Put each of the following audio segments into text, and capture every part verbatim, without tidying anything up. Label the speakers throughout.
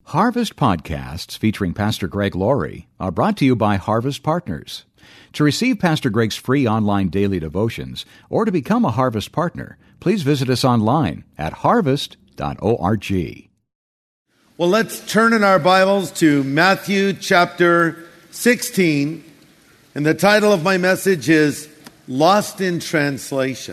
Speaker 1: Harvest podcasts featuring Pastor Greg Laurie are brought to you by Harvest Partners. To receive Pastor Greg's free online daily devotions or to become a Harvest partner, please visit us online at harvest dot org.
Speaker 2: Well, let's turn in our Bibles to Matthew chapter sixteen, and the title of my message is Lost in Translation.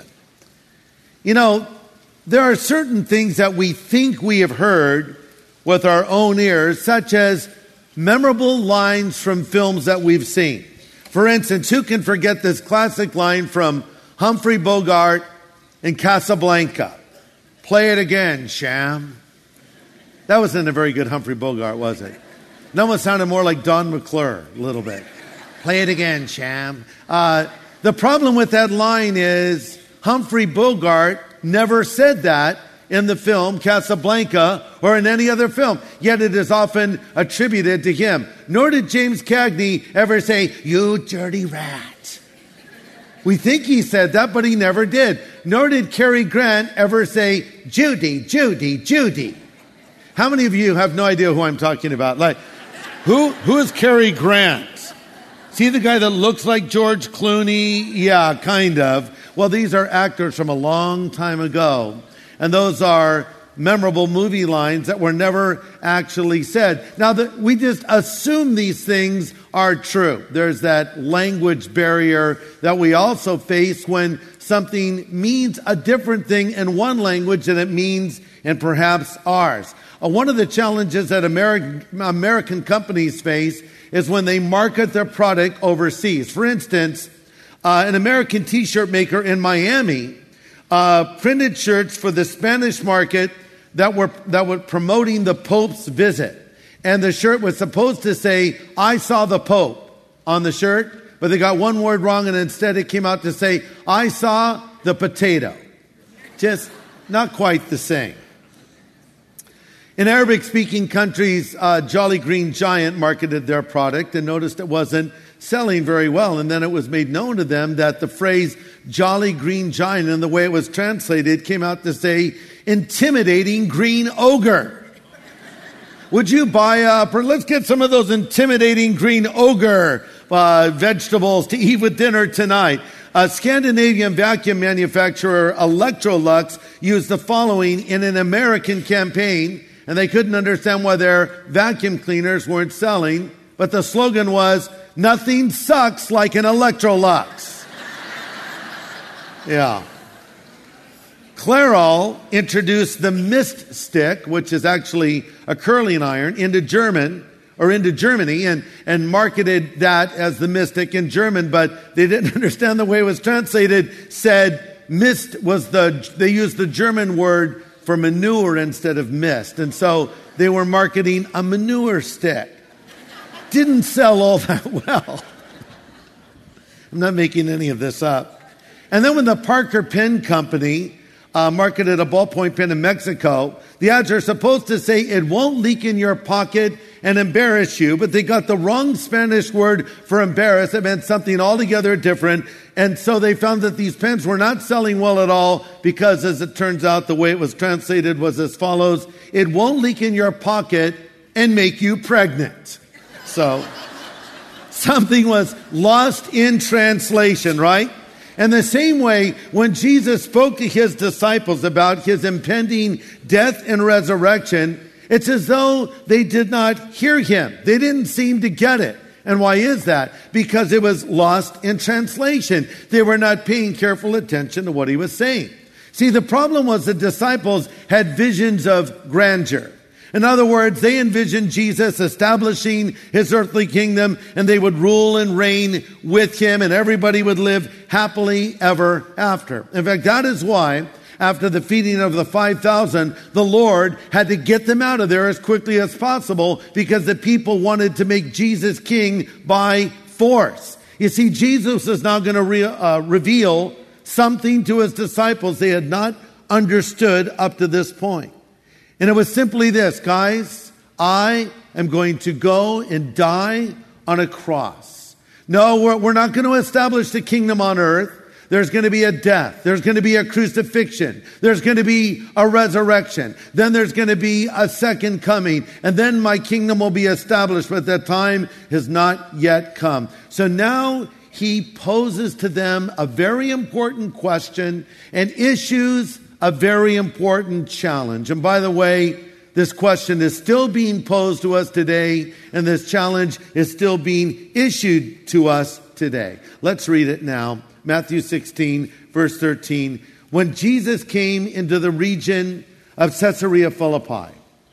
Speaker 2: You know, there are certain things that we think we have heard with our own ears, such as memorable lines from films that we've seen. For instance, who can forget this classic line from Humphrey Bogart in Casablanca? Play it again, Sham. That wasn't a very good Humphrey Bogart, was it? That one sounded more like Don McClure, a little bit. Play it again, Sham. Uh, the problem with that line is Humphrey Bogart never said that in the film Casablanca or in any other film, yet it is often attributed to him. Nor did James Cagney ever say, "You dirty rat." We think he said that, but he never did. Nor did Cary Grant ever say, "Judy, Judy, Judy." How many of you have no idea who I'm talking about? Like, who who is Cary Grant? See the guy that looks like George Clooney? Yeah, kind of. Well, these are actors from a long time ago. And those are memorable movie lines that were never actually said. Now, the, we just assume these things are true. There's that language barrier that we also face when something means a different thing in one language than it means in perhaps ours. Uh, one of the challenges that American, American companies face is when they market their product overseas. For instance, uh, an American t-shirt maker in Miami Uh, printed shirts for the Spanish market that were that were promoting the Pope's visit. And the shirt was supposed to say, "I saw the Pope" on the shirt, but they got one word wrong, and instead it came out to say, "I saw the potato." Just not quite the same. In Arabic-speaking countries, uh, Jolly Green Giant marketed their product and noticed it wasn't selling very well. And then it was made known to them that the phrase Jolly Green Giant, and the way it was translated, came out to say intimidating green ogre. Would you buy up, or let's get some of those intimidating green ogre uh, vegetables to eat with dinner tonight. A Scandinavian vacuum manufacturer, Electrolux, used the following in an American campaign, and they couldn't understand why their vacuum cleaners weren't selling. But the slogan was, "Nothing sucks like an Electrolux." Yeah. Clairol introduced the mist stick, which is actually a curling iron, into German or into Germany and, and marketed that as the Mystic in German, but they didn't understand the way it was translated. Said mist was the, they used the German word for manure instead of mist. And so they were marketing a manure stick. Didn't sell all that well. I'm not making any of this up. And then when the Parker Pen Company uh, marketed a ballpoint pen in Mexico, the ads are supposed to say it won't leak in your pocket and embarrass you, but they got the wrong Spanish word for embarrass. It meant something altogether different. And so they found that these pens were not selling well at all because, as it turns out, the way it was translated was as follows: "It won't leak in your pocket and make you pregnant." So something was lost in translation, right? And the same way, when Jesus spoke to his disciples about his impending death and resurrection, it's as though they did not hear him. They didn't seem to get it. And why is that? Because it was lost in translation. They were not paying careful attention to what he was saying. See, the problem was the disciples had visions of grandeur. In other words, they envisioned Jesus establishing his earthly kingdom, and they would rule and reign with him, and everybody would live happily ever after. In fact, that is why, after the feeding of the five thousand, the Lord had to get them out of there as quickly as possible because the people wanted to make Jesus king by force. You see, Jesus is now going to re- uh, reveal something to his disciples they had not understood up to this point. And it was simply this, guys: I am going to go and die on a cross. No, we're, we're not going to establish the kingdom on earth. There's going to be a death. There's going to be a crucifixion. There's going to be a resurrection. Then there's going to be a second coming. And then my kingdom will be established, but that time has not yet come. So now he poses to them a very important question and issues a very important challenge. And by the way, this question is still being posed to us today, and this challenge is still being issued to us today. Let's read it now. Matthew sixteen, verse thirteen. When Jesus came into the region of Caesarea Philippi,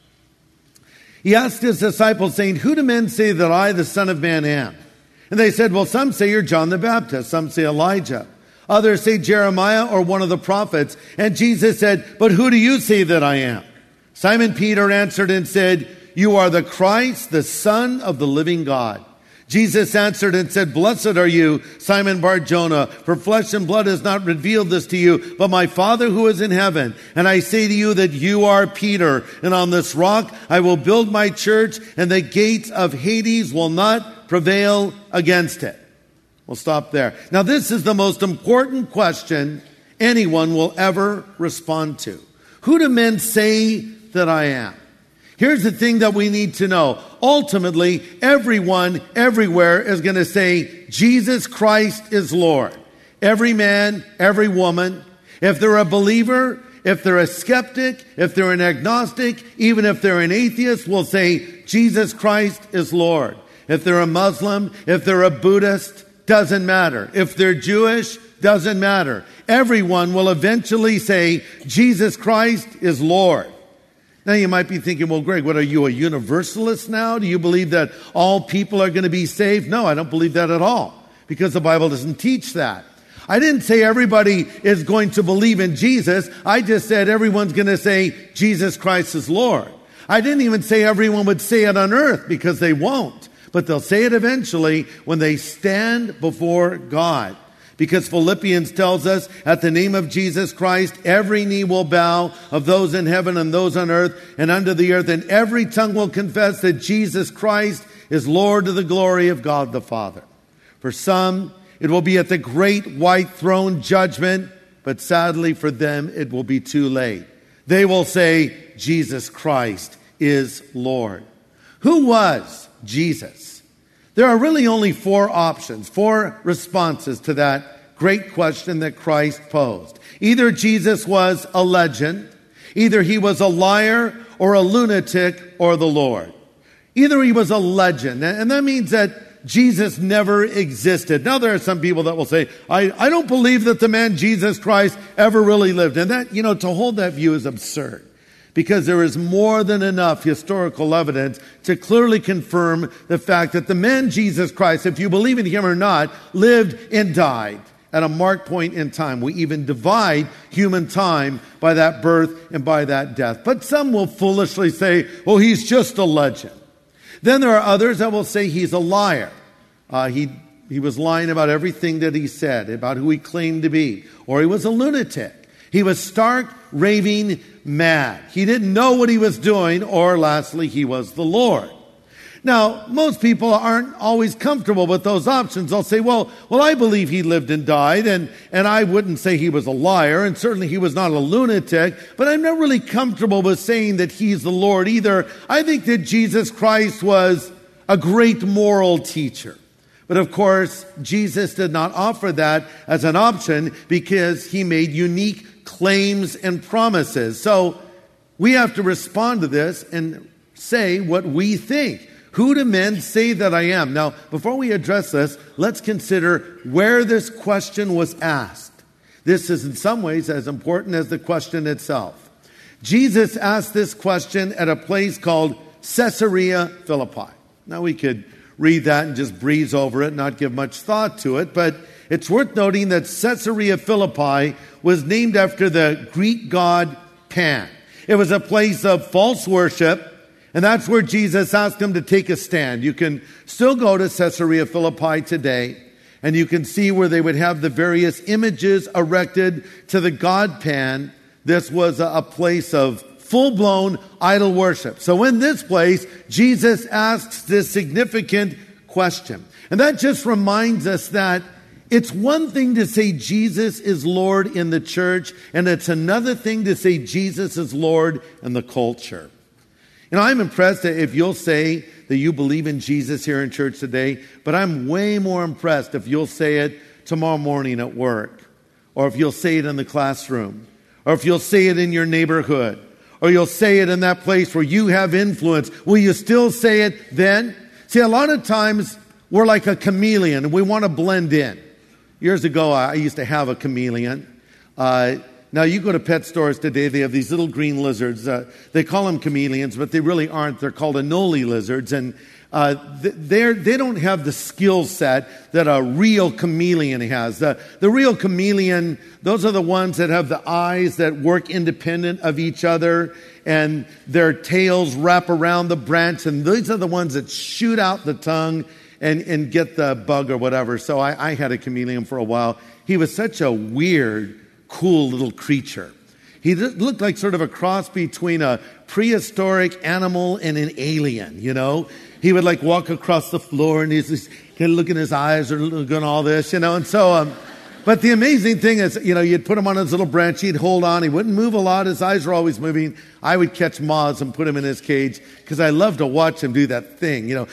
Speaker 2: he asked his disciples, saying, "Who do men say that I, the Son of Man, am?" And they said, "Well, some say you're John the Baptist, some say Elijah. Others say Jeremiah or one of the prophets." And Jesus said, "But who do you say that I am?" Simon Peter answered and said, "You are the Christ, the Son of the living God." Jesus answered and said, "Blessed are you, Simon Bar-Jonah, for flesh and blood has not revealed this to you, but my Father who is in heaven. And I say to you that you are Peter, and on this rock I will build my church, and the gates of Hades will not prevail against it." We'll stop there. Now, this is the most important question anyone will ever respond to. Who do men say that I am? Here's the thing that we need to know. Ultimately, everyone, everywhere is going to say, Jesus Christ is Lord. Every man, every woman. If they're a believer, if they're a skeptic, if they're an agnostic, even if they're an atheist, will say, Jesus Christ is Lord. If they're a Muslim, if they're a Buddhist, doesn't matter. If they're Jewish, doesn't matter. Everyone will eventually say, Jesus Christ is Lord. Now you might be thinking, well, Greg, what are you, a universalist now? Do you believe that all people are going to be saved? No, I don't believe that at all, because the Bible doesn't teach that. I didn't say everybody is going to believe in Jesus. I just said everyone's going to say Jesus Christ is Lord. I didn't even say everyone would say it on earth, because they won't. But they'll say it eventually when they stand before God. Because Philippians tells us, at the name of Jesus Christ, every knee will bow, of those in heaven and those on earth and under the earth, and every tongue will confess that Jesus Christ is Lord, to the glory of God the Father. For some, it will be at the great white throne judgment, but sadly for them, it will be too late. They will say, Jesus Christ is Lord. Who was Jesus? There are really only four options, four responses to that great question that Christ posed. Either Jesus was a legend, either he was a liar or a lunatic or the Lord. Either he was a legend, and that means that Jesus never existed. Now there are some people that will say, I, I don't believe that the man Jesus Christ ever really lived. And that, you know, to hold that view is absurd. Because there is more than enough historical evidence to clearly confirm the fact that the man Jesus Christ, if you believe in him or not, lived and died at a marked point in time. We even divide human time by that birth and by that death. But some will foolishly say, oh, he's just a legend. Then there are others that will say he's a liar. Uh, he, he was lying about everything that he said, about who he claimed to be. Or he was a lunatic. He was stark, raving mad. He didn't know what he was doing, or lastly, he was the Lord. Now, most people aren't always comfortable with those options. They'll say, well, well, I believe he lived and died, and, and I wouldn't say he was a liar, and certainly he was not a lunatic, but I'm not really comfortable with saying that he's the Lord either. I think that Jesus Christ was a great moral teacher. But of course, Jesus did not offer that as an option because he made unique claims and promises. So we have to respond to this and say what we think. Who do men say that I am? Now, before we address this, let's consider where this question was asked. This is in some ways as important as the question itself. Jesus asked this question at a place called Caesarea Philippi. Now, we could read that and just breeze over it, not give much thought to it, but it's worth noting that Caesarea Philippi was named after the Greek god Pan. It was a place of false worship, and that's where Jesus asked him to take a stand. You can still go to Caesarea Philippi today, and you can see where they would have the various images erected to the god Pan. This was a place of full-blown idol worship. So in this place, Jesus asks this significant question. And that just reminds us that It's one thing to say Jesus is Lord in the church, and it's another thing to say Jesus is Lord in the culture. You know, I'm impressed that if you'll say that you believe in Jesus here in church today, but I'm way more impressed if you'll say it tomorrow morning at work, or if you'll say it in the classroom, or if you'll say it in your neighborhood, or you'll say it in that place where you have influence. Will you still say it then? See, a lot of times we're like a chameleon and we want to blend in. Years ago, I used to have a chameleon. Uh, now, you go to pet stores today, they have these little green lizards. Uh, they call them chameleons, but they really aren't. They're called anole lizards. And uh, they're, they don't have the skill set that a real chameleon has. The, the real chameleon, those are the ones that have the eyes that work independent of each other, and their tails wrap around the branch. And these are the ones that shoot out the tongue and, and get the bug or whatever. So I, I had a chameleon for a while. He was such a weird, cool little creature. He looked like sort of a cross between a prehistoric animal and an alien, you know. He would like walk across the floor and he's just kind of looking in his eyes or looking all this, you know. And so, um, but the amazing thing is, you know, you'd put him on his little branch, he'd hold on, he wouldn't move a lot, his eyes were always moving. I would catch moths and put him in his cage because I love to watch him do that thing, you know.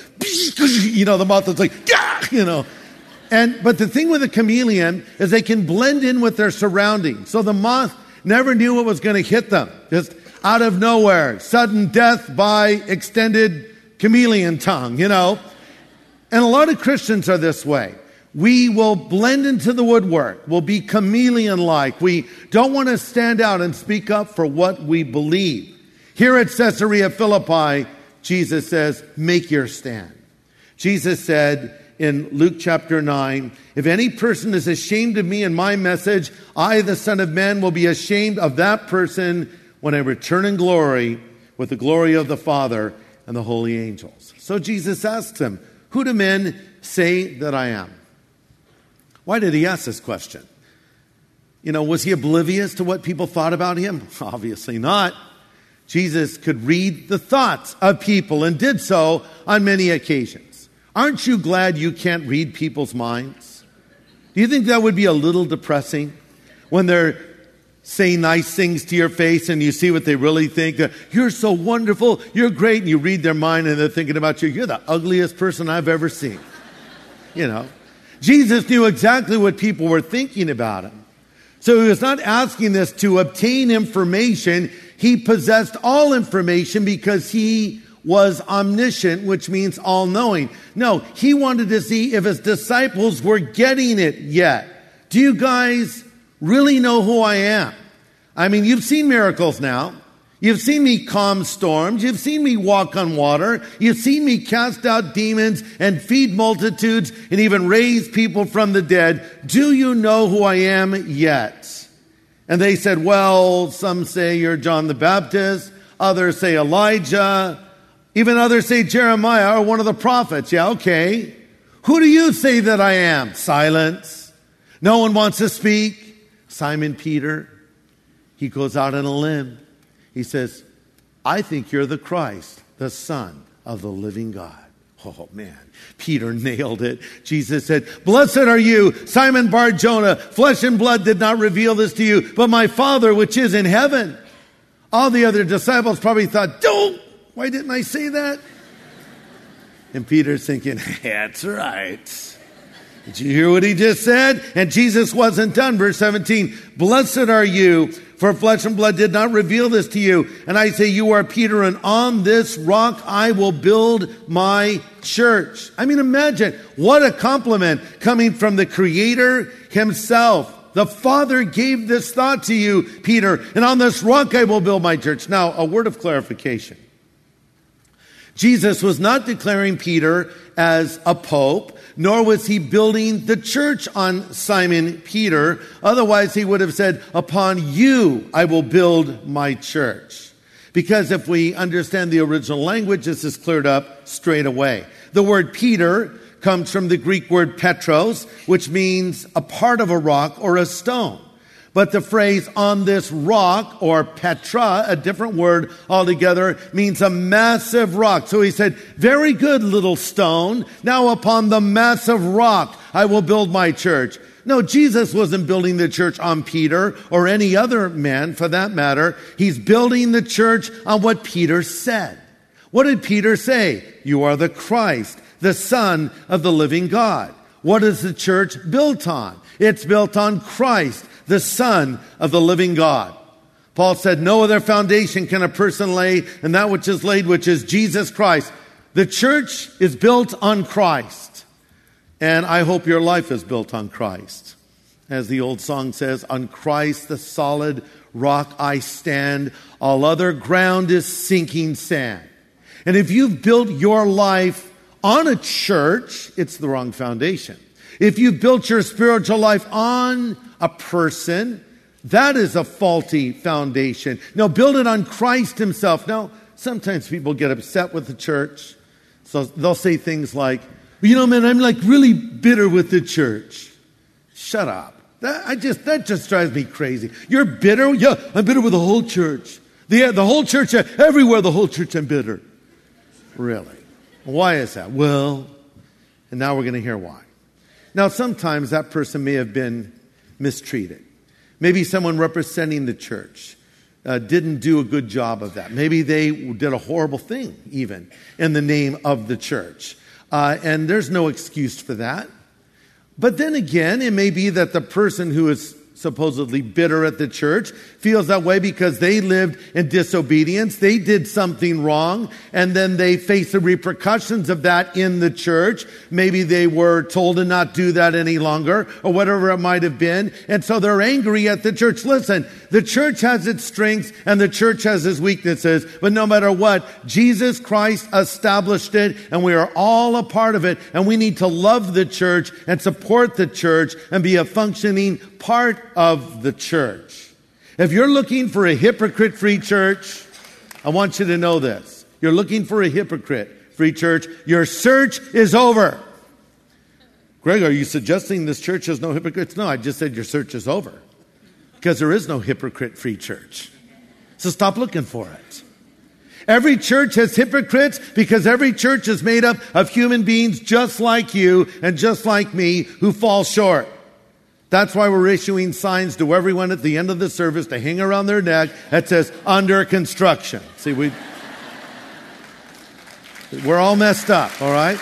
Speaker 2: You know, the moth is like, you know. And, but the thing with a chameleon is they can blend in with their surroundings. So the moth never knew what was going to hit them. Just out of nowhere, sudden death by extended chameleon tongue, you know. And a lot of Christians are this way. We will blend into the woodwork. We'll be chameleon-like. We don't want to stand out and speak up for what we believe. Here at Caesarea Philippi, Jesus says, make your stand. Jesus said in Luke chapter nine, if any person is ashamed of me and my message, I, the Son of Man, will be ashamed of that person when I return in glory with the glory of the Father and the holy angels. So Jesus asks him, who do men say that I am? Why did he ask this question? You know, was he oblivious to what people thought about him? Obviously not. Jesus could read the thoughts of people and did so on many occasions. Aren't you glad you can't read people's minds? Do you think that would be a little depressing when they're saying nice things to your face and you see what they really think? Uh, you're so wonderful, you're great, and you read their mind and they're thinking about you. You're the ugliest person I've ever seen. You know, Jesus knew exactly what people were thinking about him. So he was not asking this to obtain information. He possessed all information because he was omniscient, which means all-knowing. No, he wanted to see if his disciples were getting it yet. Do you guys really know who I am? I mean, you've seen miracles now. You've seen me calm storms. You've seen me walk on water. You've seen me cast out demons and feed multitudes and even raise people from the dead. Do you know who I am yet? And they said, well, some say you're John the Baptist. Others say Elijah. Even others say Jeremiah or one of the prophets. Yeah, okay. Who do you say that I am? Silence. No one wants to speak. Simon Peter, he goes out on a limb. He says, I think you're the Christ, the Son of the living God. Oh, man. Peter nailed it. Jesus said, blessed are you, Simon Bar-Jonah. Flesh and blood did not reveal this to you, but my Father which is in heaven. All the other disciples probably thought, don't. Why didn't I say that? And Peter's thinking, that's right. Did you hear what he just said? And Jesus wasn't done. Verse seventeen, blessed are you, for flesh and blood did not reveal this to you. And I say, you are Peter, and on this rock I will build my church. I mean, imagine what a compliment coming from the Creator himself. The Father gave this thought to you, Peter, and on this rock I will build my church. Now, a word of clarification. Jesus was not declaring Peter as a pope, nor was he building the church on Simon Peter. Otherwise, he would have said, upon you I will build my church. Because if we understand the original language, this is cleared up straight away. The word Peter comes from the Greek word Petros, which means a part of a rock or a stone. But the phrase on this rock, or Petra, a different word altogether, means a massive rock. So he said, very good, little stone. Now upon the massive rock I will build my church. No, Jesus wasn't building the church on Peter or any other man for that matter. He's building the church on what Peter said. What did Peter say? You are the Christ, the Son of the living God. What is the church built on? It's built on Christ, the Son of the living God. Paul said, no other foundation can a person lay than that which is laid, which is Jesus Christ. The church is built on Christ. And I hope your life is built on Christ. As the old song says, on Christ the solid rock I stand. All other ground is sinking sand. And if you've built your life on a church, it's the wrong foundation. If you've built your spiritual life on a person, that is a faulty foundation. No, build it on Christ himself. Now, sometimes people get upset with the church. So they'll say things like, you know, man, I'm like really bitter with the church. Shut up. That, I just, that just drives me crazy. You're bitter? Yeah, I'm bitter with the whole church. The, the whole church, everywhere the whole church I'm bitter. Really? Why is that? Well, and now we're going to hear why. Now, sometimes that person may have been mistreated. Maybe someone representing the church uh, didn't do a good job of that. Maybe they did a horrible thing, even, in the name of the church. Uh, and there's no excuse for that. But then again, it may be that the person who is supposedly bitter at the church feels that way because they lived in disobedience. They did something wrong, and then they face the repercussions of that in the church. Maybe they were told to not do that any longer, or whatever it might have been. And so they're angry at the church. Listen, the church has its strengths and the church has its weaknesses, but no matter what, Jesus Christ established it, and we are all a part of it, and we need to love the church and support the church and be a functioning part of the church. If you're looking for a hypocrite-free church, I want you to know this. You're looking for a hypocrite-free church. Your search is over. Greg, are you suggesting this church has no hypocrites? No, I just said your search is over. Because there is no hypocrite-free church. So stop looking for it. Every church has hypocrites because every church is made up of human beings just like you and just like me who fall short. That's why we're issuing signs to everyone at the end of the service to hang around their neck that says, under construction. See, we, we're all messed up, all right?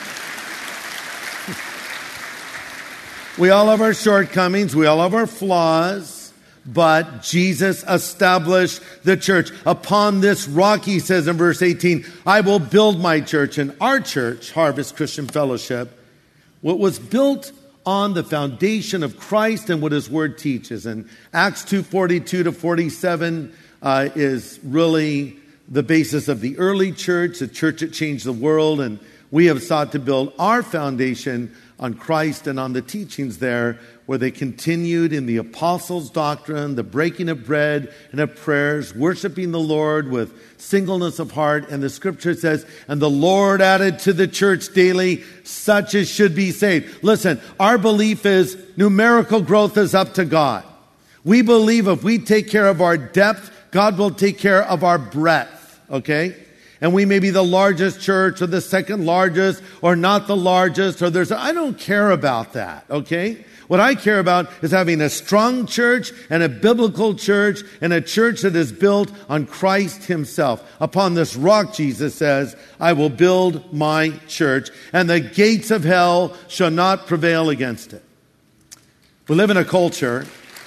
Speaker 2: We all have our shortcomings. We all have our flaws. But Jesus established the church. Upon this rock, he says in verse eighteen, I will build my church. And our church, Harvest Christian Fellowship, what was built on the foundation of Christ and what his word teaches. And Acts two forty-two to forty-seven uh, is really the basis of the early church, the church that changed the world. And we have sought to build our foundation on Christ and on the teachings there, where they continued in the apostles' doctrine, the breaking of bread and of prayers, worshiping the Lord with singleness of heart. And the scripture says, and the Lord added to the church daily such as should be saved. Listen, our belief is numerical growth is up to God. We believe if we take care of our depth, God will take care of our breadth, okay? And we may be the largest church or the second largest or not the largest, or there's, I don't care about that, okay? What I care about is having a strong church and a biblical church and a church that is built on Christ himself. Upon this rock, Jesus says, I will build my church, and the gates of hell shall not prevail against it. We live in a culture,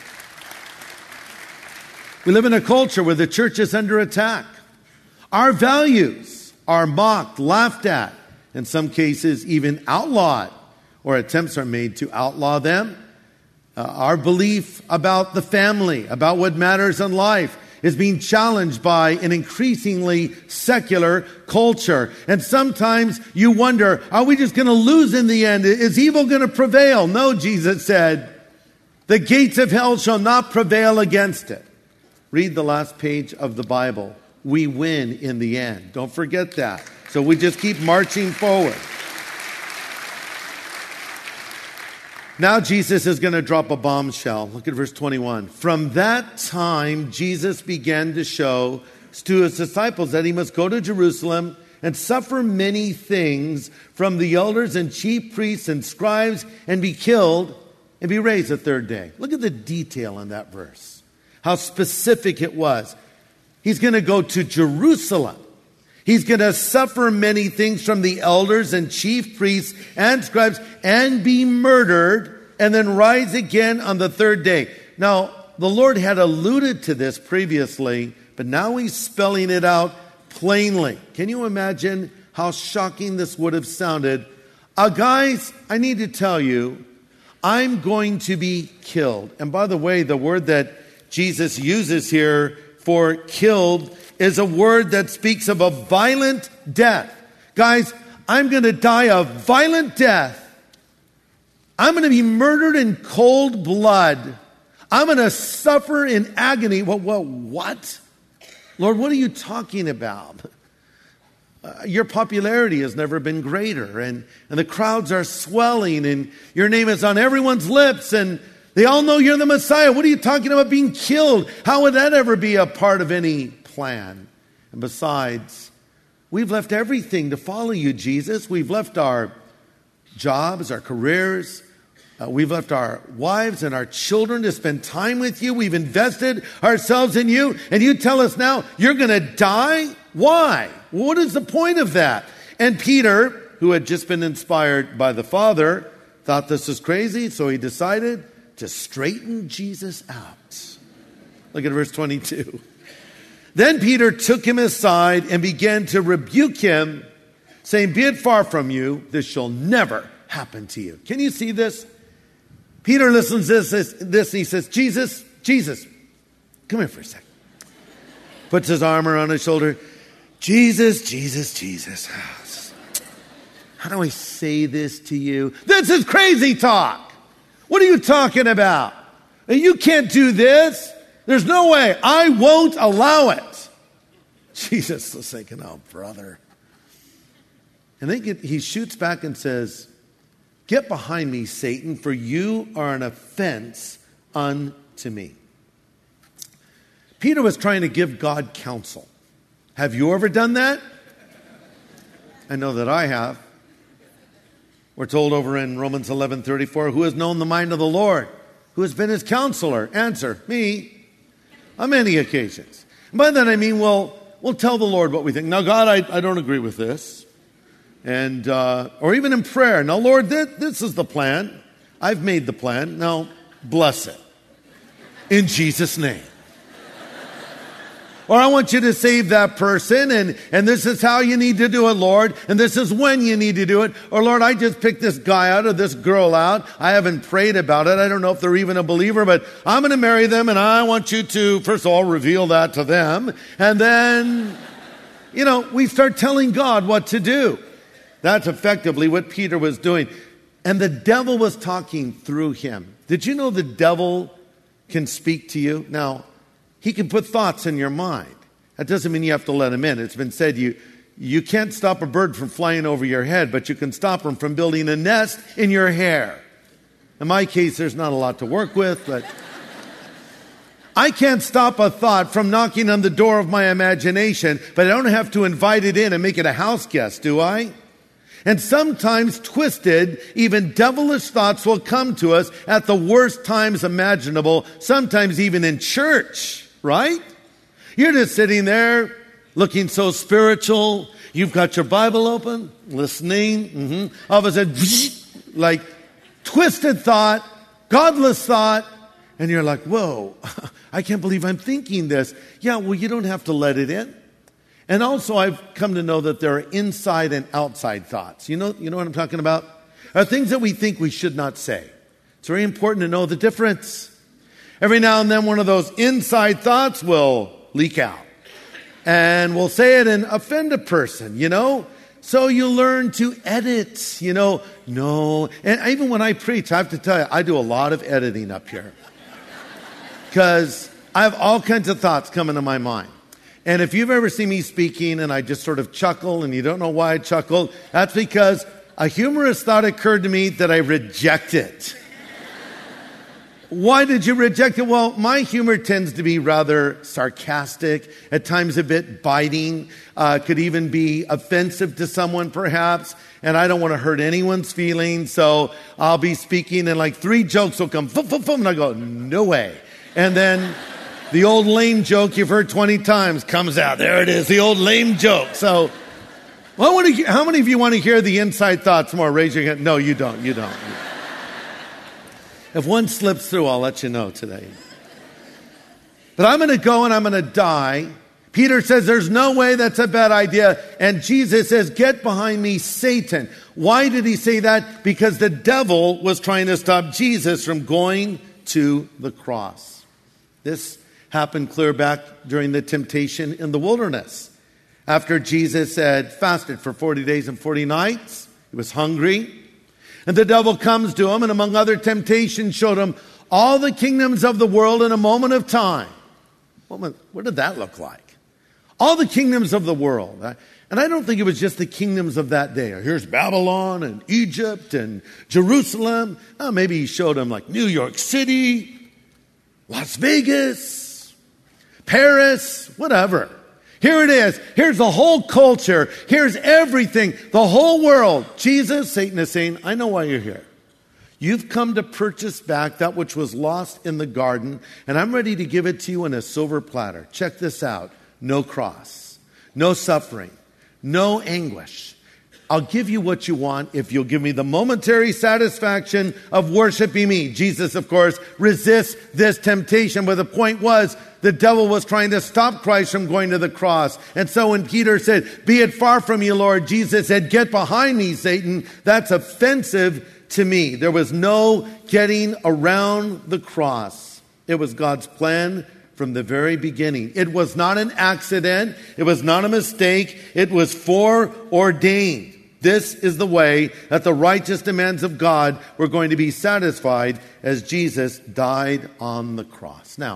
Speaker 2: we live in a culture where the church is under attack. Our values are mocked, laughed at, in some cases even outlawed, or attempts are made to outlaw them. Uh, our belief about the family, about what matters in life, is being challenged by an increasingly secular culture. And sometimes you wonder, are we just going to lose in the end? Is evil going to prevail? No, Jesus said, the gates of hell shall not prevail against it. Read the last page of the Bible. We win in the end. Don't forget that. So we just keep marching forward. Now Jesus is going to drop a bombshell. Look at verse twenty-one. From that time, Jesus began to show to his disciples that he must go to Jerusalem and suffer many things from the elders and chief priests and scribes and be killed and be raised the third day. Look at the detail in that verse, how specific it was. He's going to go to Jerusalem. He's going to suffer many things from the elders and chief priests and scribes and be murdered and then rise again on the third day. Now, the Lord had alluded to this previously, but now he's spelling it out plainly. Can you imagine how shocking this would have sounded? Uh, guys, I need to tell you, I'm going to be killed. And by the way, the word that Jesus uses here for killed is a word that speaks of a violent death. Guys, I'm going to die a violent death. I'm going to be murdered in cold blood. I'm going to suffer in agony. What? What? What? Lord, what are you talking about? Uh, your popularity has never been greater, and, and the crowds are swelling, and your name is on everyone's lips, and they all know you're the Messiah. What are you talking about being killed? How would that ever be a part of any plan? And besides, we've left everything to follow you, Jesus. We've left our jobs, our careers. Uh, we've left our wives and our children to spend time with you. We've invested ourselves in you. And you tell us now you're going to die? Why? What is the point of that? And Peter, who had just been inspired by the Father, thought this was crazy. So he decided to straighten Jesus out. Look at verse twenty-two. Then Peter took him aside and began to rebuke him, saying, "Be it far from you, this shall never happen to you." Can you see this? Peter listens to this, this, this and he says, Jesus, Jesus, come here for a second. Puts his arm around his shoulder. Jesus, Jesus, Jesus. How do I say this to you? This is crazy talk. What are you talking about? You can't do this. There's no way. I won't allow it. Jesus was thinking, oh, brother. And then he shoots back and says, "Get behind me, Satan, for you are an offense unto me." Peter was trying to give God counsel. Have you ever done that? I know that I have. We're told over in Romans eleven thirty-four, who has known the mind of the Lord? Who has been his counselor? Answer, me. On many occasions. And by that I mean, well, we'll tell the Lord what we think. Now, God, I, I don't agree with this. And uh, or even in prayer. Now, Lord, this, this is the plan. I've made the plan. Now, bless it. In Jesus' name. Or I want you to save that person, and, and this is how you need to do it, Lord. And this is when you need to do it. Or, Lord, I just picked this guy out or this girl out. I haven't prayed about it. I don't know if they're even a believer, but I'm going to marry them, and I want you to, first of all, reveal that to them. And then, you know, we start telling God what to do. That's effectively what Peter was doing. And the devil was talking through him. Did you know the devil can speak to you? Now, he can put thoughts in your mind. That doesn't mean you have to let him in. It's been said you, you can't stop a bird from flying over your head, but you can stop him from building a nest in your hair. In my case, there's not a lot to work with, but I can't stop a thought from knocking on the door of my imagination, but I don't have to invite it in and make it a house guest, do I? And sometimes twisted, even devilish thoughts will come to us at the worst times imaginable, sometimes even in church, right? You're just sitting there looking so spiritual. You've got your Bible open, listening. Mm-hmm. All of a sudden, like twisted thought, godless thought. And you're like, whoa, I can't believe I'm thinking this. Yeah, well, you don't have to let it in. And also, I've come to know that there are inside and outside thoughts. You know, you know what I'm talking about? There are things that we think we should not say. It's very important to know the difference. Every now and then, one of those inside thoughts will leak out. And we'll say it and offend a person, you know? So you learn to edit, you know? No. And even when I preach, I have to tell you, I do a lot of editing up here. Because I have all kinds of thoughts coming to my mind. And if you've ever seen me speaking and I just sort of chuckle and you don't know why I chuckled, that's because a humorous thought occurred to me that I rejected. Why did you reject it? Well, my humor tends to be rather sarcastic, at times a bit biting, uh, could even be offensive to someone perhaps, and I don't want to hurt anyone's feelings, so I'll be speaking and like three jokes will come, fum, fum, fum, and I go, no way. And then the old lame joke you've heard twenty times comes out. There it is, the old lame joke. So, well, I want to, how many of you want to hear the inside thoughts more? Raise your hand. No, you don't, you don't. If one slips through, I'll let you know today. But I'm going to go and I'm going to die. Peter says, there's no way that's a bad idea. And Jesus says, get behind me, Satan. Why did he say that? Because the devil was trying to stop Jesus from going to the cross. This happened clear back during the temptation in the wilderness. After Jesus had fasted for forty days and forty nights, he was hungry. And the devil comes to him and among other temptations showed him all the kingdoms of the world in a moment of time. What, what did that look like? All the kingdoms of the world. And I don't think it was just the kingdoms of that day. Here's Babylon and Egypt and Jerusalem. Oh, maybe he showed him like New York City, Las Vegas, Paris, whatever. Here it is. Here's the whole culture. Here's everything. The whole world. Jesus, Satan is saying, I know why you're here. You've come to purchase back that which was lost in the garden, and I'm ready to give it to you in a silver platter. Check this out. No cross. No suffering. No anguish. I'll give you what you want if you'll give me the momentary satisfaction of worshiping me. Jesus, of course, resists this temptation, but the point was the devil was trying to stop Christ from going to the cross. And so when Peter said, be it far from you, Lord, Jesus said, get behind me, Satan. That's offensive to me. There was no getting around the cross. It was God's plan from the very beginning. It was not an accident. It was not a mistake. It was foreordained. This is the way that the righteous demands of God were going to be satisfied as Jesus died on the cross. Now,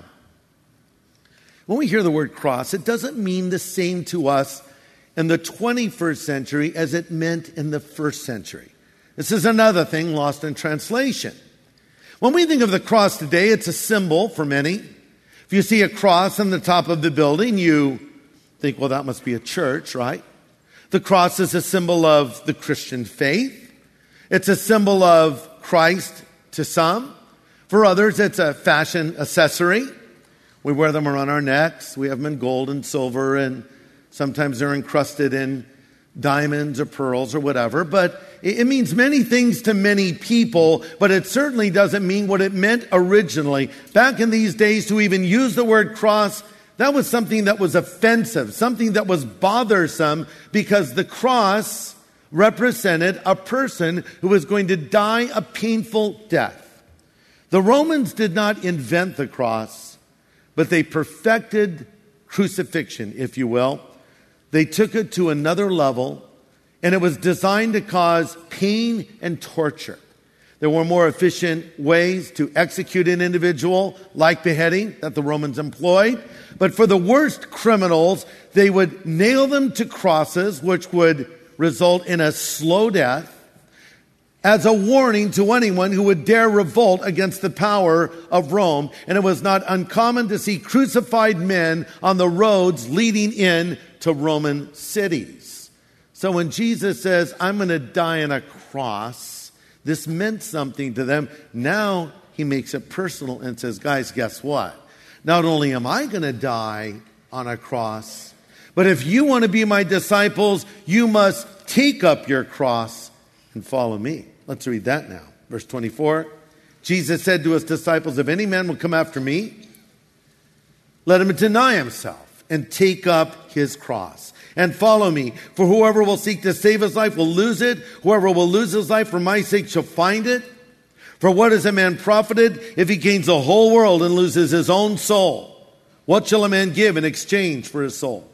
Speaker 2: when we hear the word cross, it doesn't mean the same to us in the twenty-first century as it meant in the first century. This is another thing lost in translation. When we think of the cross today, it's a symbol for many. If you see a cross on the top of the building, you think, well, that must be a church, right? The cross is a symbol of the Christian faith. It's a symbol of Christ to some. For others, it's a fashion accessory. We wear them around our necks. We have them in gold and silver, and sometimes they're encrusted in diamonds or pearls or whatever. But it means many things to many people, but it certainly doesn't mean what it meant originally. Back in these days, to even use the word cross, that was something that was offensive, something that was bothersome, because the cross represented a person who was going to die a painful death. The Romans did not invent the cross, but they perfected crucifixion, if you will. They took it to another level, and it was designed to cause pain and torture. There were more efficient ways to execute an individual, like beheading, that the Romans employed. But for the worst criminals, they would nail them to crosses, which would result in a slow death, as a warning to anyone who would dare revolt against the power of Rome. And it was not uncommon to see crucified men on the roads leading in to Roman cities. So when Jesus says, I'm going to die on a cross, this meant something to them. Now he makes it personal and says, guys, guess what? Not only am I going to die on a cross, but if you want to be my disciples, you must take up your cross and follow me. Let's read that now. Verse twenty-four. Jesus said to his disciples, if any man will come after me, let him deny himself and take up his cross and follow me. For whoever will seek to save his life will lose it. Whoever will lose his life for my sake shall find it. For what is a man profited if he gains the whole world and loses his own soul? What shall a man give in exchange for his soul?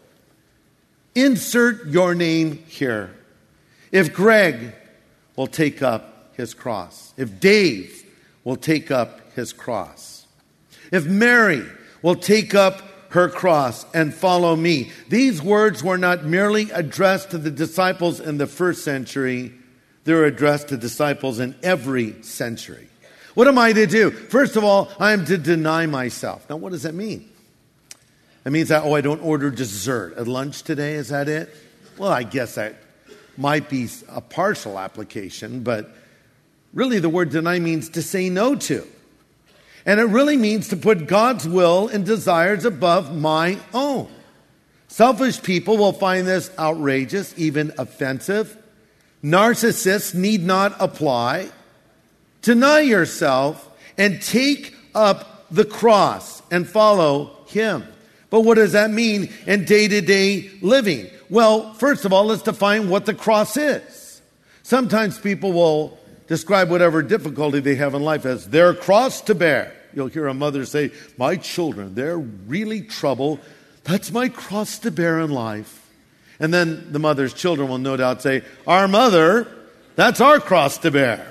Speaker 2: Insert your name here. If Greg will take up his cross, if Dave will take up his cross, if Mary will take up her cross and follow me. These words were not merely addressed to the disciples in the first century. They're addressed to disciples in every century. What am I to do? First of all, I am to deny myself. Now, what does that mean? It means that, oh, I don't order dessert at lunch today. Is that it? Well, I guess that might be a partial application, but really the word deny means to say no to. And it really means to put God's will and desires above my own. Selfish people will find this outrageous, even offensive. Narcissists need not apply. Deny yourself and take up the cross and follow him. But what does that mean in day-to-day living? Well, first of all, let's define what the cross is. Sometimes people will describe whatever difficulty they have in life as their cross to bear. You'll hear a mother say, my children, they're really trouble. That's my cross to bear in life. And then the mother's children will no doubt say, our mother, that's our cross to bear.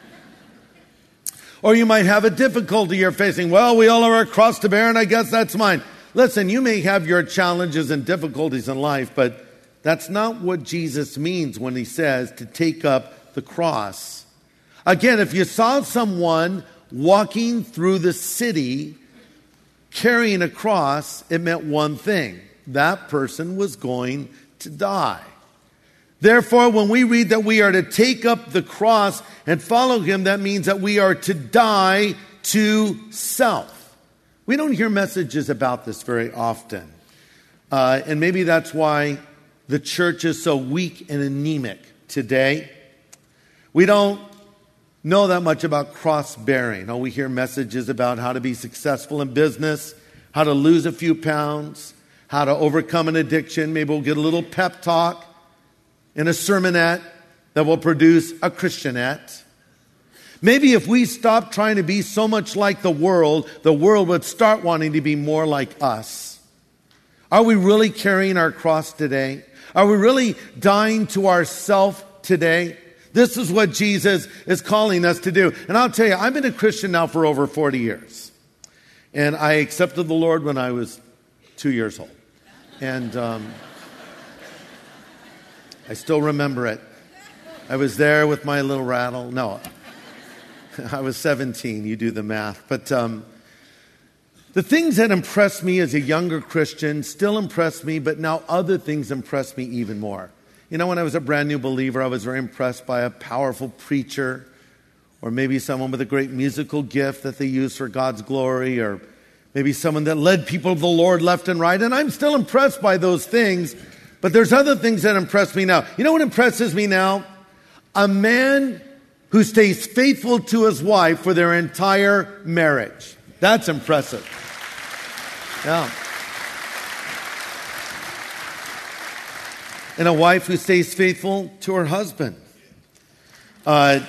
Speaker 2: Or you might have a difficulty you're facing. Well, we all have our cross to bear, and I guess that's mine. Listen, you may have your challenges and difficulties in life, but that's not what Jesus means when he says to take up the cross. Again, if you saw someone walking through the city carrying a cross, it meant one thing. That person was going to die. Therefore, when we read that we are to take up the cross and follow him, that means that we are to die to self. We don't hear messages about this very often. Uh, and maybe that's why the church is so weak and anemic today. We don't know that much about cross-bearing. Oh, we hear messages about how to be successful in business, how to lose a few pounds, how to overcome an addiction. Maybe we'll get a little pep talk in a sermonette that will produce a Christianette. Maybe if we stopped trying to be so much like the world, the world would start wanting to be more like us. Are we really carrying our cross today? Are we really dying to ourself today? This is what Jesus is calling us to do. And I'll tell you, I've been a Christian now for over forty years. And I accepted the Lord when I was two years old. And um, I still remember it. I was there with my little rattle. No, I was seventeen. You do the math. But um, the things that impressed me as a younger Christian still impress me, but now other things impress me even more. You know, when I was a brand new believer, I was very impressed by a powerful preacher, or maybe someone with a great musical gift that they use for God's glory, or maybe someone that led people to the Lord left and right. And I'm still impressed by those things, but there's other things that impress me now. You know what impresses me now? A man who stays faithful to his wife for their entire marriage. That's impressive. Yeah. And a wife who stays faithful to her husband. Uh,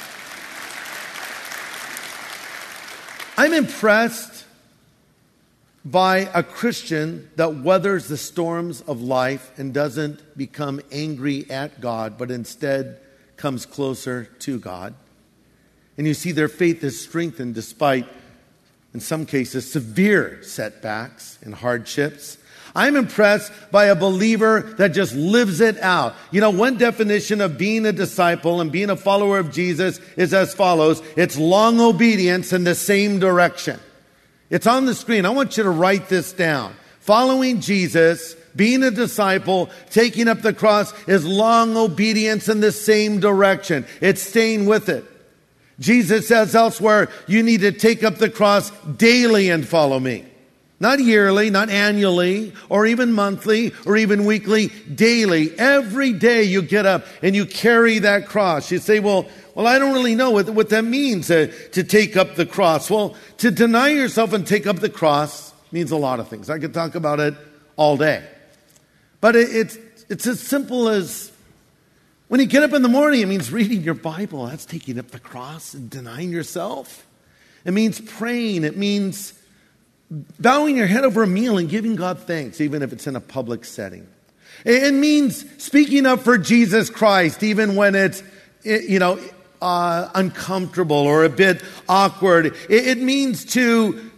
Speaker 2: I'm impressed by a Christian that weathers the storms of life and doesn't become angry at God, but instead comes closer to God. And you see their faith is strengthened despite, in some cases, severe setbacks and hardships. I'm impressed by a believer that just lives it out. You know, one definition of being a disciple and being a follower of Jesus is as follows. It's long obedience in the same direction. It's on the screen. I want you to write this down. Following Jesus, being a disciple, taking up the cross is long obedience in the same direction. It's staying with it. Jesus says elsewhere, you need to take up the cross daily and follow me. Not yearly, not annually, or even monthly, or even weekly, daily. Every day you get up and you carry that cross. You say, well, well, I don't really know what, what that means uh, to take up the cross. Well, to deny yourself and take up the cross means a lot of things. I could talk about it all day. But it, it's, it's as simple as when you get up in the morning, it means reading your Bible. That's taking up the cross and denying yourself. It means praying. It means bowing your head over a meal and giving God thanks, even if it's in a public setting. It means speaking up for Jesus Christ, even when it's, you know, uh, uncomfortable or a bit awkward. It means to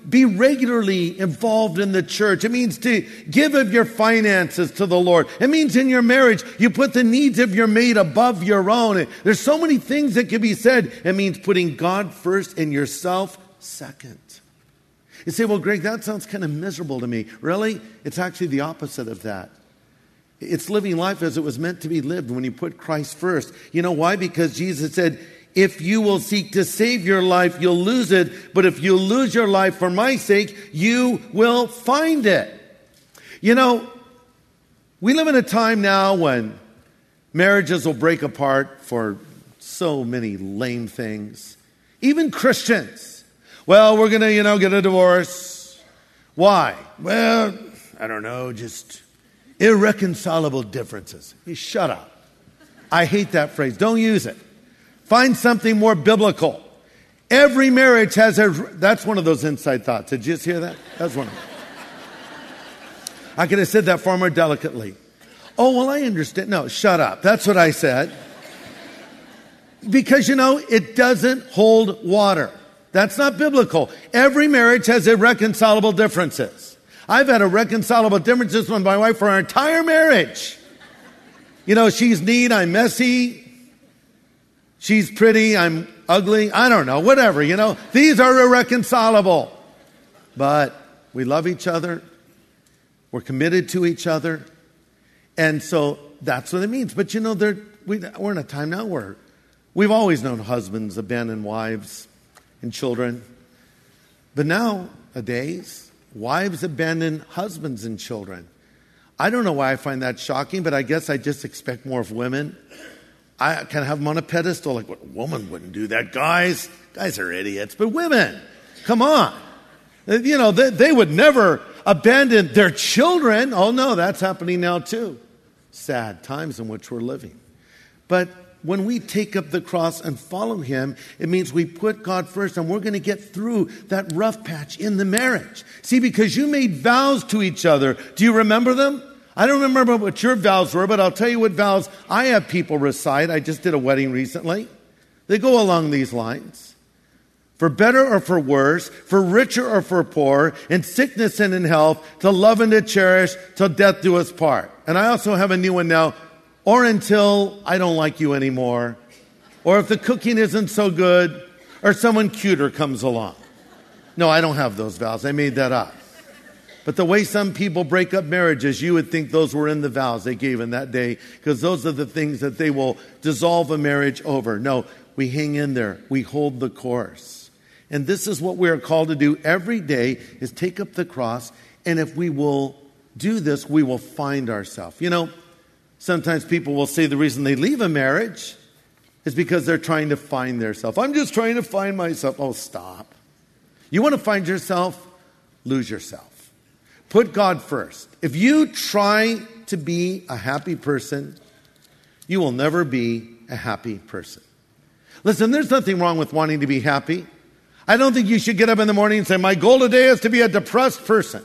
Speaker 2: be regularly involved in the church. It means to give of your finances to the Lord. It means in your marriage, you put the needs of your mate above your own. There's so many things that can be said. It means putting God first and yourself second. You say, well, Greg, that sounds kind of miserable to me. Really? It's actually the opposite of that. It's living life as it was meant to be lived when you put Christ first. You know why? Because Jesus said, if you will seek to save your life, you'll lose it. But if you lose your life for my sake, you will find it. You know, we live in a time now when marriages will break apart for so many lame things. Even Christians. Well, we're going to, you know, get a divorce. Why? Well, I don't know, just irreconcilable differences. Hey, shut up. I hate that phrase. Don't use it. Find something more biblical. Every marriage has a... That's one of those inside thoughts. Did you just hear that? That's one of them. I could have said that far more delicately. Oh, well, I understand. No, shut up. That's what I said. Because, you know, it doesn't hold water. That's not biblical. Every marriage has irreconcilable differences. I've had irreconcilable differences with my wife for our entire marriage. You know, she's neat, I'm messy. She's pretty, I'm ugly. I don't know, whatever, you know. These are irreconcilable. But we love each other. We're committed to each other. And so that's what it means. But, you know, we, we're in a time now where we've always known husbands abandon wives and children. But nowadays, wives abandon husbands and children. I don't know why I find that shocking, but I guess I just expect more of women. I kind of have them on a pedestal, like, what woman wouldn't do that? Guys, guys are idiots. But women, come on. You know, they, they would never abandon their children. Oh, no, that's happening now too. Sad times in which we're living. But when we take up the cross and follow him, it means we put God first, and we're going to get through that rough patch in the marriage. See, because you made vows to each other. Do you remember them? I don't remember what your vows were, but I'll tell you what vows I have people recite. I just did a wedding recently. They go along these lines. For better or for worse, for richer or for poor, in sickness and in health, to love and to cherish, till death do us part. And I also have a new one now. Or until I don't like you anymore. Or if the cooking isn't so good. Or someone cuter comes along. No, I don't have those vows. I made that up. But the way some people break up marriages, you would think those were in the vows they gave in that day. Because those are the things that they will dissolve a marriage over. No, we hang in there. We hold the course. And this is what we are called to do every day, is take up the cross. And if we will do this, we will find ourselves. You know, sometimes people will say the reason they leave a marriage is because they're trying to find themselves. I'm just trying to find myself. Oh, stop. You want to find yourself? Lose yourself. Put God first. If you try to be a happy person, you will never be a happy person. Listen, there's nothing wrong with wanting to be happy. I don't think you should get up in the morning and say, my goal today is to be a depressed person.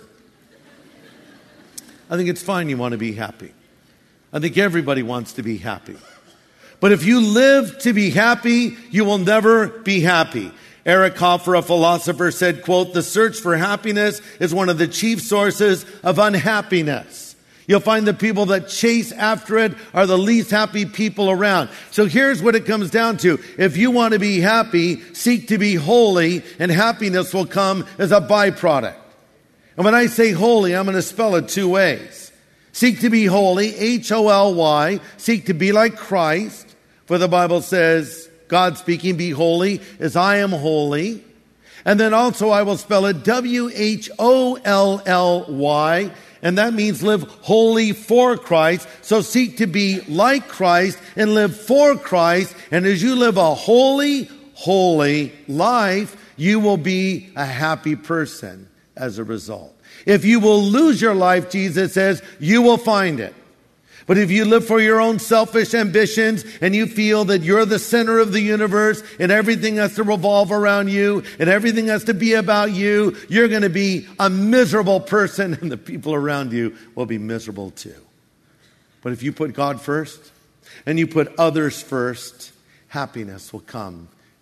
Speaker 2: I think it's fine you want to be happy. I think everybody wants to be happy. But if you live to be happy, you will never be happy. Eric Hoffer, a philosopher, said, quote, the search for happiness is one of the chief sources of unhappiness. You'll find the people that chase after it are the least happy people around. So here's what it comes down to. If you want to be happy, seek to be holy, and happiness will come as a byproduct. And when I say holy, I'm going to spell it two ways. Seek to be holy, H O L Y, seek to be like Christ. For the Bible says, God speaking, be holy as I am holy. And then also I will spell it W H O L L Y. And that means live holy for Christ. So seek to be like Christ and live for Christ. And as you live a holy, holy life, you will be a happy person as a result. If you will lose your life, Jesus says, you will find it. But if you live for your own selfish ambitions and you feel that you're the center of the universe and everything has to revolve around you and everything has to be about you, you're going to be a miserable person, and the people around you will be miserable too. But if you put God first and you put others first, happiness will come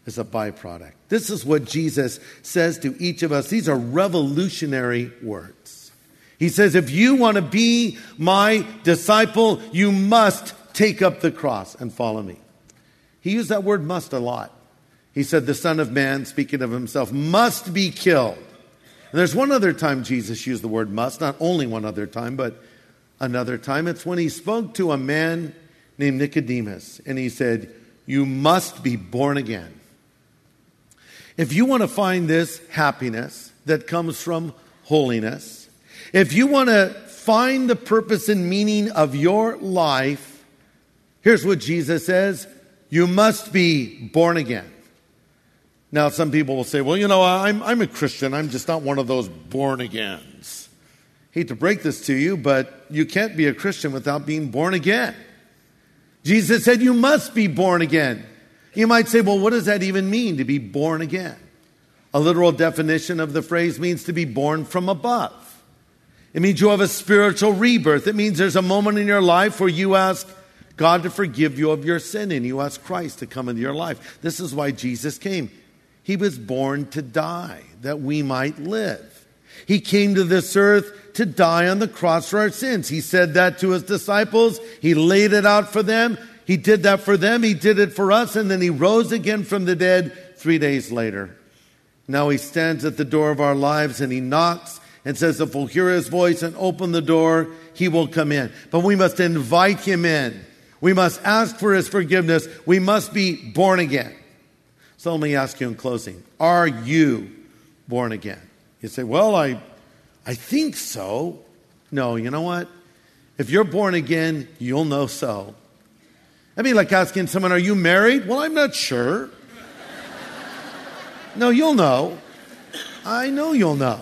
Speaker 2: is a byproduct. This is what Jesus says to each of us. These are revolutionary words. He says, if you want to be my disciple, you must take up the cross and follow me. He used that word must a lot. He said, the Son of Man, speaking of himself, must be killed. And there's one other time Jesus used the word must, not only one other time, but another time. It's when he spoke to a man named Nicodemus, and he said, you must be born again. If you want to find this happiness that comes from holiness, if you want to find the purpose and meaning of your life, here's what Jesus says, you must be born again. Now, some people will say, well, you know, I'm, I'm a Christian. I'm just not one of those born-agains. Hate to break this to you, but you can't be a Christian without being born again. Jesus said you must be born again. You might say, well, what does that even mean, to be born again? A literal definition of the phrase means to be born from above. It means you have a spiritual rebirth. It means there's a moment in your life where you ask God to forgive you of your sin, and you ask Christ to come into your life. This is why Jesus came. He was born to die, that we might live. He came to this earth to die on the cross for our sins. He said that to his disciples. He laid it out for them. He did that for them. He did it for us. And then he rose again from the dead three days later. Now he stands at the door of our lives and he knocks and says, if we'll hear his voice and open the door, he will come in. But we must invite him in. We must ask for his forgiveness. We must be born again. So let me ask you in closing, are you born again? You say, well, I, I think so. No, you know what? If you're born again, you'll know so. I mean, like asking someone, are you married? Well, I'm not sure. No, you'll know. I know you'll know.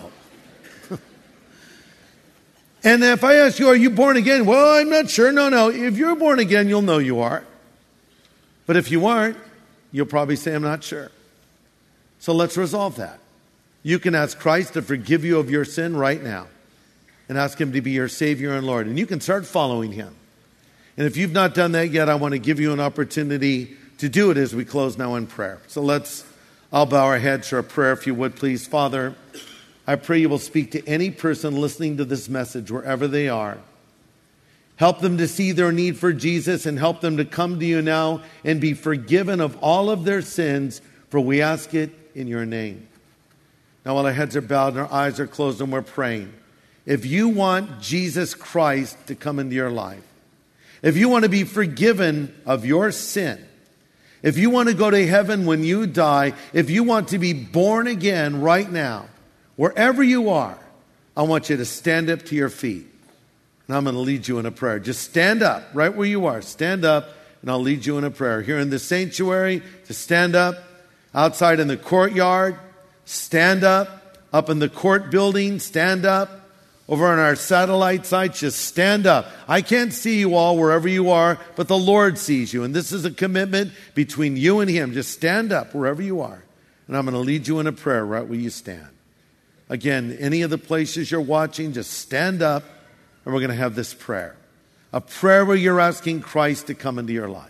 Speaker 2: And if I ask you, are you born again? Well, I'm not sure. No, no. If you're born again, you'll know you are. But if you aren't, you'll probably say, I'm not sure. So let's resolve that. You can ask Christ to forgive you of your sin right now and ask him to be your Savior and Lord. And you can start following him. And if you've not done that yet, I want to give you an opportunity to do it as we close now in prayer. So let's all bow our heads for a prayer, if you would, please. Father, I pray you will speak to any person listening to this message wherever they are. Help them to see their need for Jesus and help them to come to you now and be forgiven of all of their sins, for we ask it in your name. Now, while our heads are bowed and our eyes are closed and we're praying, if you want Jesus Christ to come into your life, if you want to be forgiven of your sin, if you want to go to heaven when you die, if you want to be born again right now, wherever you are, I want you to stand up to your feet. And I'm going to lead you in a prayer. Just stand up right where you are. Stand up and I'll lead you in a prayer. Here in the sanctuary, to stand up. Outside in the courtyard, stand up. Up in the court building, stand up. Over on our satellite sites, just stand up. I can't see you all wherever you are, but the Lord sees you. And this is a commitment between you and him. Just stand up wherever you are. And I'm going to lead you in a prayer right where you stand. Again, any of the places you're watching, just stand up. And we're going to have this prayer. A prayer where you're asking Christ to come into your life.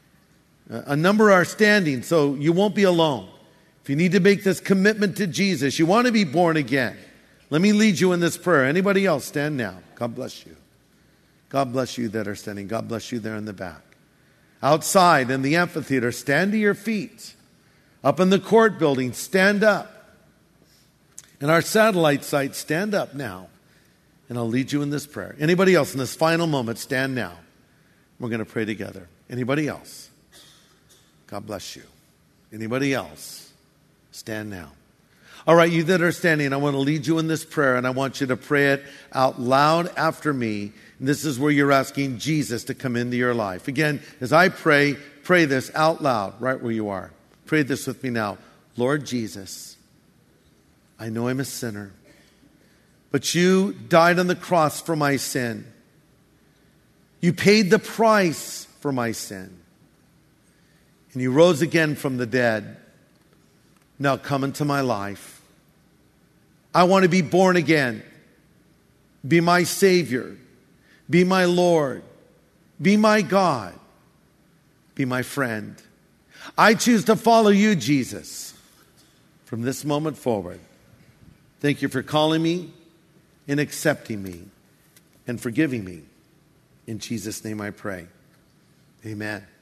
Speaker 2: A number are standing, so you won't be alone. If you need to make this commitment to Jesus, you want to be born again, let me lead you in this prayer. Anybody else, stand now. God bless you. God bless you that are standing. God bless you there in the back. Outside in the amphitheater, stand to your feet. Up in the court building, stand up. In our satellite site, stand up now. And I'll lead you in this prayer. Anybody else in this final moment, stand now. We're going to pray together. Anybody else? God bless you. Anybody else? Stand now. All right, you that are standing, I want to lead you in this prayer, and I want you to pray it out loud after me. And this is where you're asking Jesus to come into your life. Again, as I pray, pray this out loud right where you are. Pray this with me now. Lord Jesus, I know I'm a sinner, but you died on the cross for my sin. You paid the price for my sin. And you rose again from the dead. Now come into my life. I want to be born again. Be my Savior. Be my Lord. Be my God. Be my friend. I choose to follow you, Jesus, from this moment forward. Thank you for calling me and accepting me and forgiving me. In Jesus' name I pray. Amen.